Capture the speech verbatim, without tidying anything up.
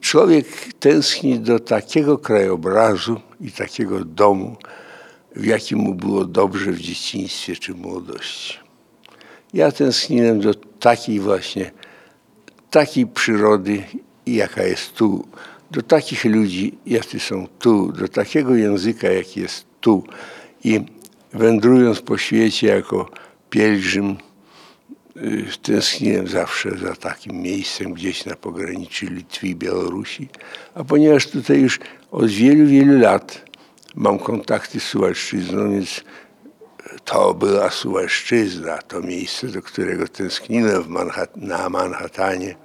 człowiek tęskni do takiego krajobrazu i takiego domu, w jakim mu było dobrze w dzieciństwie czy młodości. Ja tęskniłem do takiej właśnie, takiej przyrody, jaka jest tu, do takich ludzi, jacy są tu, do takiego języka, jaki jest tu. I wędrując po świecie jako pielgrzym, tęskniłem zawsze za takim miejscem gdzieś na pograniczu Litwy i Białorusi. A ponieważ tutaj już od wielu, wielu lat mam kontakty z Suwalszczyzną, więc to była Suwalszczyzna, to miejsce, do którego tęskniłem w Manhat- na Manhattanie.